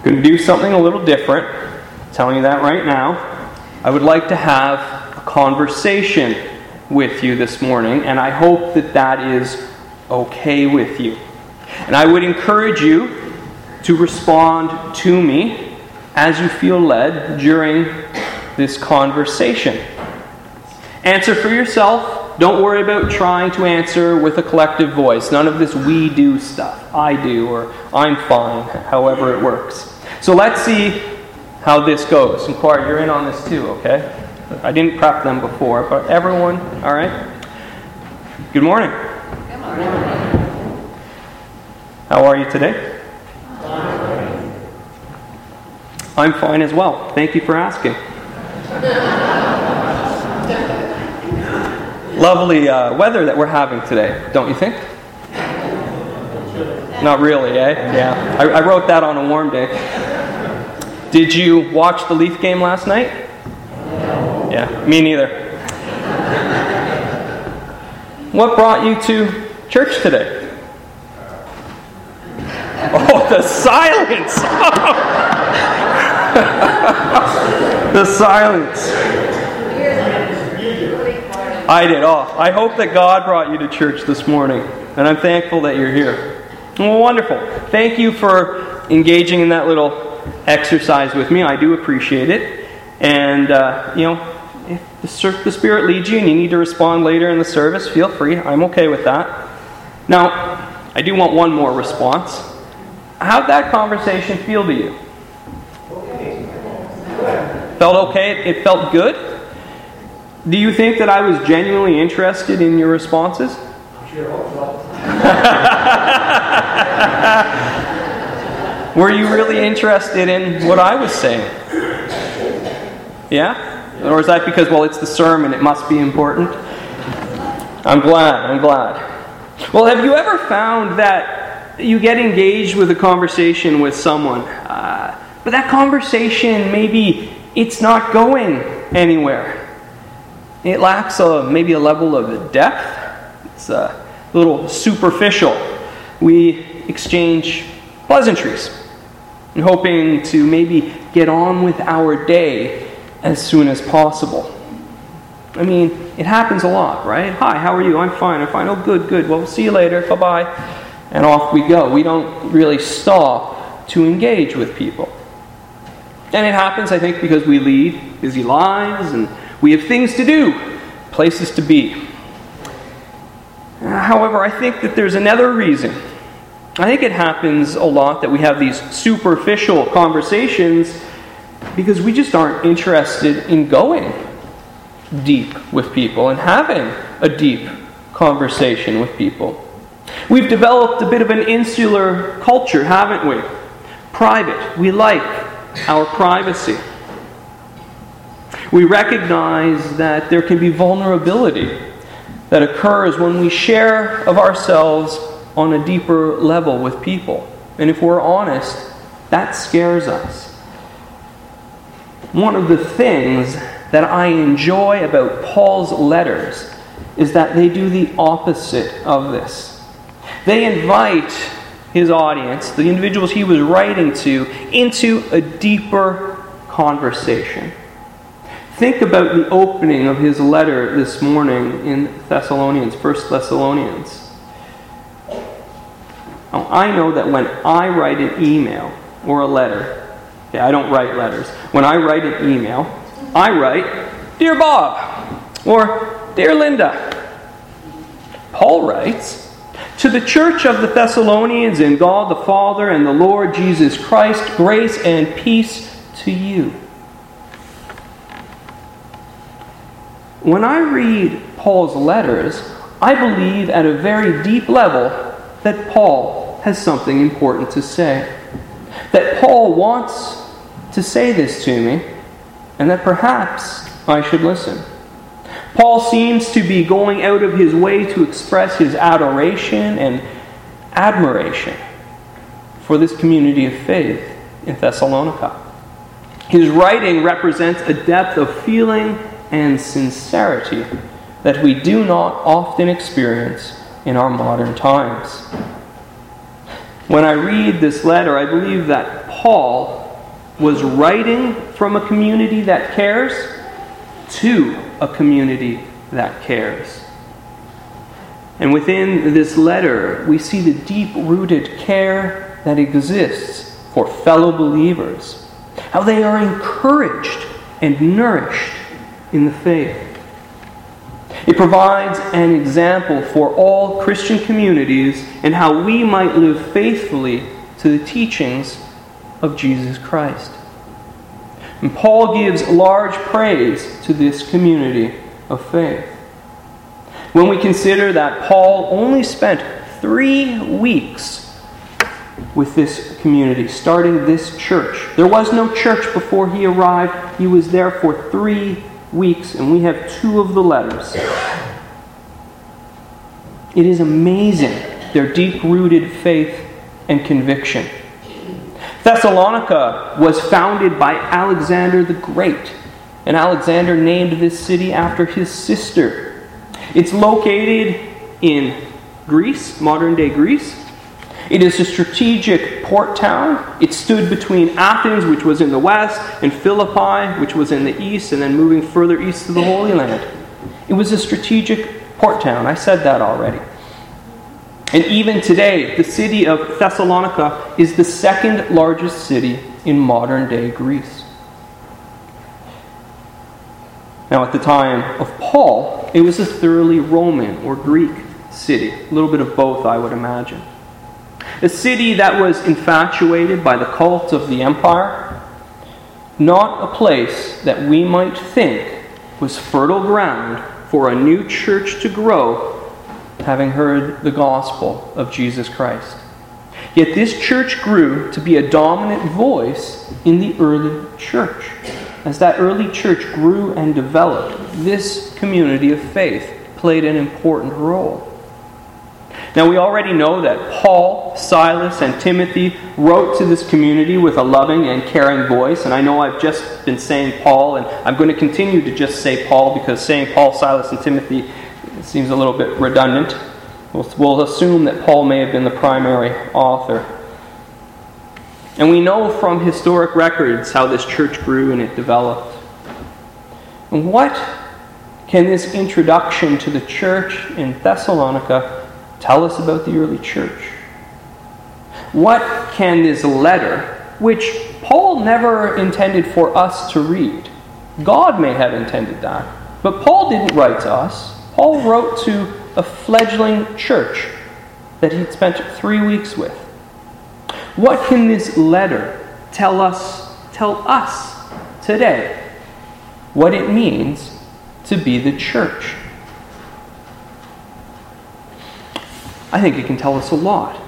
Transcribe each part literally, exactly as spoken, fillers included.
going to do something a little different. I'm telling you that right now. I would like to have a conversation with you this morning, and I hope that that is okay with you. And I would encourage you to respond to me as you feel led during this conversation. Answer for yourself. Don't worry about trying to answer with a collective voice. None of this we do stuff. I do, or I'm fine, however it works. So let's see how this goes. And Clark, you're in on this too, okay? I didn't prep them before, but everyone, all right? Good morning. Good morning. How are you today? Fine. I'm fine as well. Thank you for asking. Lovely uh, weather that we're having today, don't you think? Not really, eh? Yeah. I, I wrote that on a warm day. Did you watch the Leaf game last night? Yeah, me neither. What brought you to church today? Oh, the silence! The silence. I did. Oh, I hope that God brought you to church this morning, and I'm thankful that you're here. Well, wonderful. Thank you for engaging in that little exercise with me. I do appreciate it. And, uh, you know, if the, the Spirit leads you and you need to respond later in the service, feel free. I'm okay with that. Now, I do want one more response. How'd that conversation feel to you? Felt okay? It felt good? Do you think that I was genuinely interested in your responses? Sure hope so. Were you really interested in what I was saying? Yeah? Or is that because, well, it's the sermon, it must be important? I'm glad, I'm glad. Well, have you ever found that you get engaged with a conversation with someone, uh, but that conversation, maybe it's not going anywhere? It lacks a, maybe a level of depth. It's a little superficial. We exchange pleasantries and hoping to maybe get on with our day as soon as possible. I mean, it happens a lot, right? Hi, how are you? I'm fine, I'm fine. Oh, good, good. Well, we'll see you later. Bye-bye. And off we go. We don't really stop to engage with people. And it happens, I think, because we lead busy lives and we have things to do, places to be. However, I think that there's another reason. I think it happens a lot that we have these superficial conversations because we just aren't interested in going deep with people and having a deep conversation with people. We've developed a bit of an insular culture, haven't we? Private. We like our privacy. We recognize that there can be vulnerability that occurs when we share of ourselves on a deeper level with people. And if we're honest, that scares us. One of the things that I enjoy about Paul's letters is that they do the opposite of this. They invite his audience, the individuals he was writing to, into a deeper conversation. Think about the opening of his letter this morning in Thessalonians, First Thessalonians. Now, I know that when I write an email or a letter, okay, I don't write letters. When I write an email, I write, Dear Bob, or Dear Linda. Paul writes, To the church of the Thessalonians in God the Father and the Lord Jesus Christ, grace and peace to you. When I read Paul's letters, I believe at a very deep level that Paul has something important to say. That Paul wants to say this to me, and that perhaps I should listen. Paul seems to be going out of his way to express his adoration and admiration for this community of faith in Thessalonica. His writing represents a depth of feeling and sincerity that we do not often experience in our modern times. When I read this letter, I believe that Paul Paul was writing from a community that cares to a community that cares. And within this letter, we see the deep-rooted care that exists for fellow believers, how they are encouraged and nourished in the faith. It provides an example for all Christian communities and how we might live faithfully to the teachings of Jesus Christ. And Paul gives large praise to this community of faith. When we consider that Paul only spent three weeks with this community, starting this church. There was no church before he arrived. He was there for three weeks, and we have two of the letters. It is amazing, their deep-rooted faith and conviction. Thessalonica was founded by Alexander the Great, and Alexander named this city after his sister. It's located in Greece, modern-day Greece. It is a strategic port town. It stood between Athens, which was in the west, and Philippi, which was in the east, and then moving further east to the Holy Land. It was a strategic port town. I said that already. And even today, the city of Thessalonica is the second largest city in modern-day Greece. Now, at the time of Paul, it was a thoroughly Roman or Greek city. A little bit of both, I would imagine. A city that was infatuated by the cult of the empire. Not a place that we might think was fertile ground for a new church to grow, having heard the gospel of Jesus Christ. Yet this church grew to be a dominant voice in the early church. As that early church grew and developed, this community of faith played an important role. Now, we already know that Paul, Silas, and Timothy wrote to this community with a loving and caring voice. And I know I've just been saying Paul, and I'm going to continue to just say Paul, because saying Paul, Silas, and Timothy seems a little bit redundant. We'll, we'll assume that Paul may have been the primary author. And we know from historic records how this church grew and it developed. And what can this introduction to the church in Thessalonica tell us about the early church? What can this letter, which Paul never intended for us to read, God may have intended that, but Paul didn't write to us. Paul wrote to a fledgling church that he'd spent three weeks with. What can this letter tell us, tell us today? What it means to be the church? I think it can tell us a lot.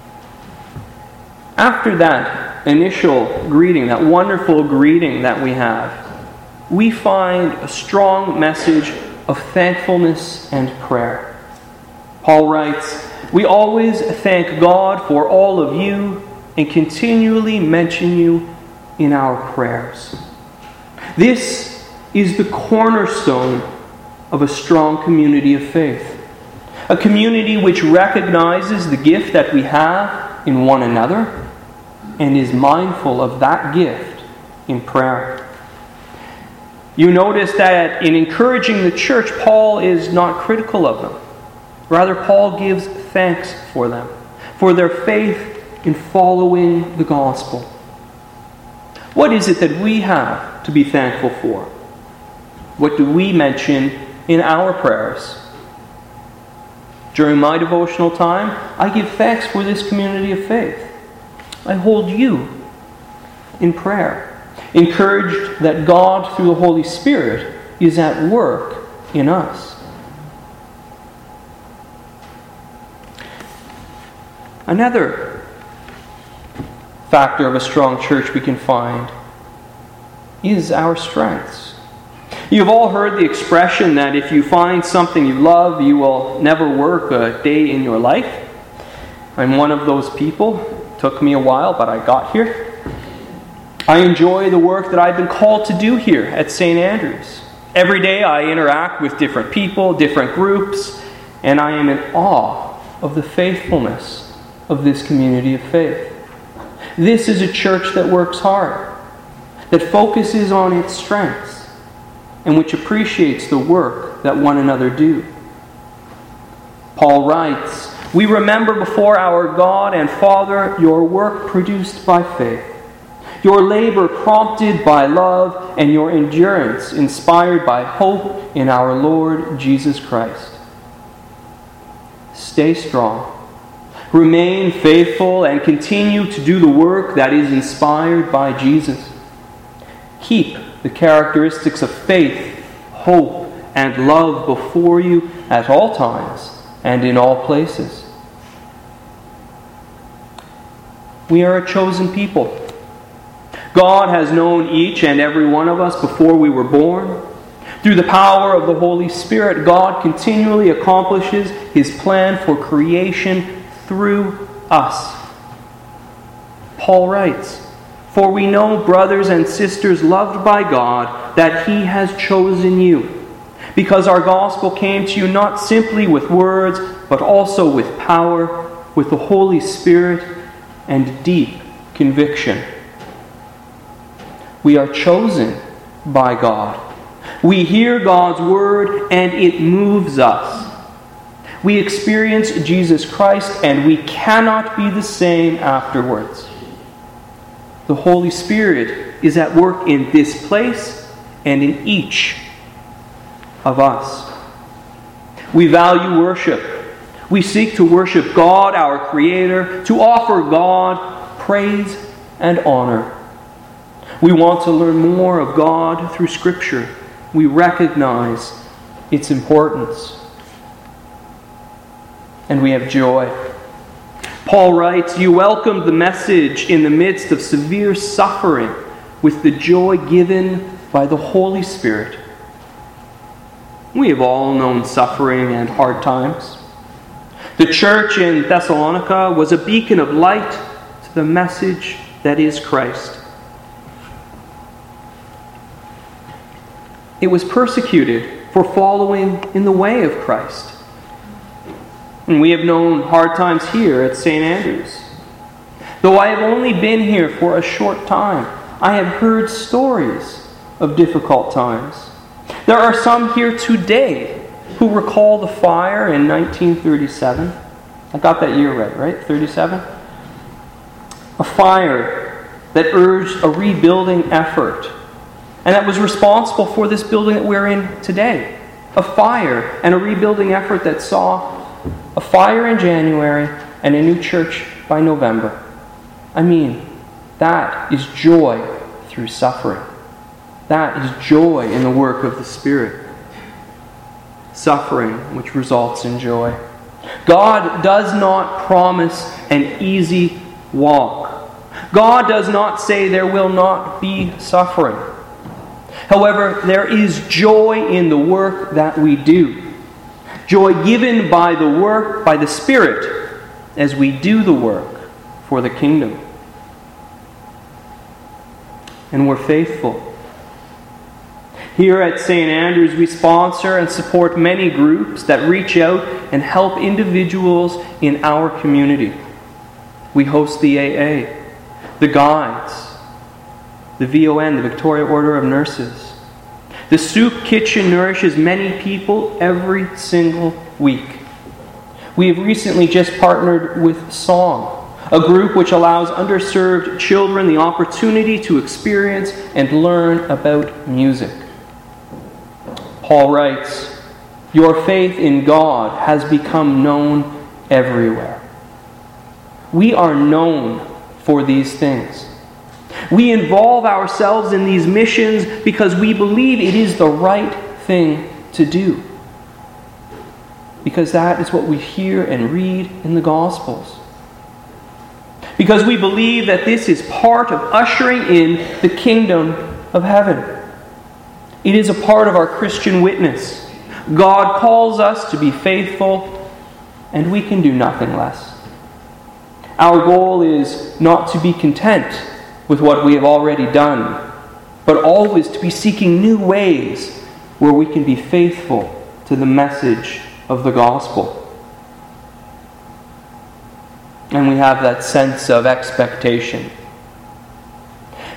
After that initial greeting, that wonderful greeting that we have, we find a strong message of thankfulness and prayer. Paul writes, "We always thank God for all of you and continually mention you in our prayers." This is the cornerstone of a strong community of faith. A community which recognizes the gift that we have in one another and is mindful of that gift in prayer. You notice that in encouraging the church, Paul is not critical of them. Rather, Paul gives thanks for them, for their faith in following the gospel. What is it that we have to be thankful for? What do we mention in our prayers? During my devotional time, I give thanks for this community of faith. I hold you in prayer, encouraged that God, through the Holy Spirit, is at work in us. Another factor of a strong church we can find is our strengths. You've all heard the expression that if you find something you love, you will never work a day in your life. I'm one of those people. It took me a while, but I got here. I enjoy the work that I've been called to do here at Saint Andrews. Every day I interact with different people, different groups, and I am in awe of the faithfulness of this community of faith. This is a church that works hard, that focuses on its strengths, and which appreciates the work that one another do. Paul writes, "We remember before our God and Father your work produced by faith, your labor prompted by love, and your endurance inspired by hope in our Lord Jesus Christ." Stay strong, remain faithful, and continue to do the work that is inspired by Jesus. Keep the characteristics of faith, hope, and love before you at all times and in all places. We are a chosen people. God has known each and every one of us before we were born. Through the power of the Holy Spirit, God continually accomplishes His plan for creation through us. Paul writes, "For we know, brothers and sisters loved by God, that He has chosen you, because our gospel came to you not simply with words, but also with power, with the Holy Spirit, and deep conviction." We are chosen by God. We hear God's word and it moves us. We experience Jesus Christ and we cannot be the same afterwards. The Holy Spirit is at work in this place and in each of us. We value worship. We seek to worship God, our Creator, to offer God praise and honor. We want to learn more of God through Scripture. We recognize its importance. And we have joy. Paul writes, "You welcomed the message in the midst of severe suffering with the joy given by the Holy Spirit." We have all known suffering and hard times. The church in Thessalonica was a beacon of light to the message that is Christ. It was persecuted for following in the way of Christ. And we have known hard times here at Saint Andrews. Though I have only been here for a short time, I have heard stories of difficult times. There are some here today who recall the fire in nineteen thirty-seven. I got that year right, right? thirty-seven? A fire that urged a rebuilding effort, and that was responsible for this building that we're in today. A fire and a rebuilding effort that saw a fire in January and a new church by November. I mean, that is joy through suffering. That is joy in the work of the Spirit. Suffering which results in joy. God does not promise an easy walk. God does not say there will not be suffering. However, there is joy in the work that we do. Joy given by the work, by the Spirit, as we do the work for the kingdom. And we're faithful. Here at Saint Andrews, we sponsor and support many groups that reach out and help individuals in our community. We host the A A, the Guides, the V O N, the Victoria Order of Nurses. The Soup Kitchen nourishes many people every single week. We have recently just partnered with Song, a group which allows underserved children the opportunity to experience and learn about music. Paul writes, "Your faith in God has become known everywhere." We are known for these things. We involve ourselves in these missions because we believe it is the right thing to do. Because that is what we hear and read in the Gospels. Because we believe that this is part of ushering in the kingdom of heaven. It is a part of our Christian witness. God calls us to be faithful, and we can do nothing less. Our goal is not to be content with what we have already done, but always to be seeking new ways where we can be faithful to the message of the gospel. And we have that sense of expectation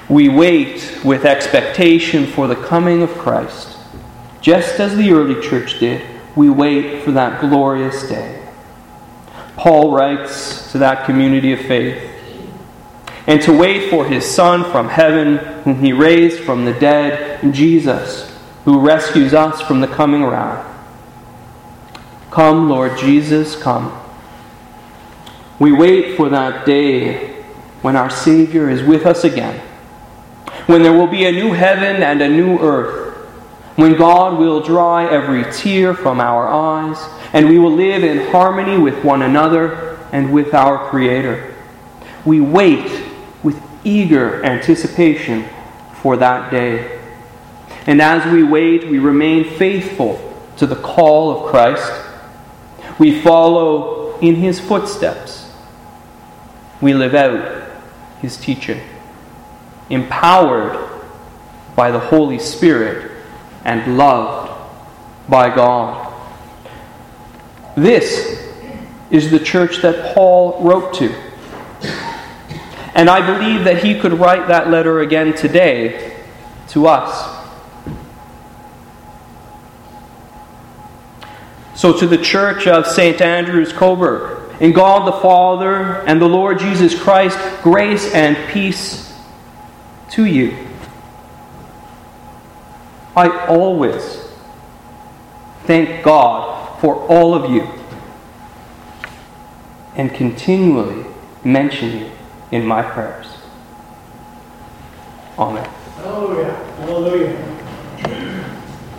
We wait with expectation for the coming of Christ. Just as the early church did, we wait for that glorious day. Paul writes to that community of faith, and to wait for his Son from heaven, whom he raised from the dead, Jesus, who rescues us from the coming wrath. Come, Lord Jesus, come. We wait for that day when our Savior is with us again, when there will be a new heaven and a new earth, when God will dry every tear from our eyes, and we will live in harmony with one another and with our Creator. We wait with eager anticipation for that day. And as we wait, we remain faithful to the call of Christ. We follow in His footsteps. We live out His teaching, empowered by the Holy Spirit and loved by God. This is the church that Paul wrote to. And I believe that he could write that letter again today to us. So to the church of Saint Andrew's, Coburg, in God the Father and the Lord Jesus Christ, grace and peace to you. I always thank God for all of you and continually mention you in my prayers. Amen. Hallelujah. Hallelujah.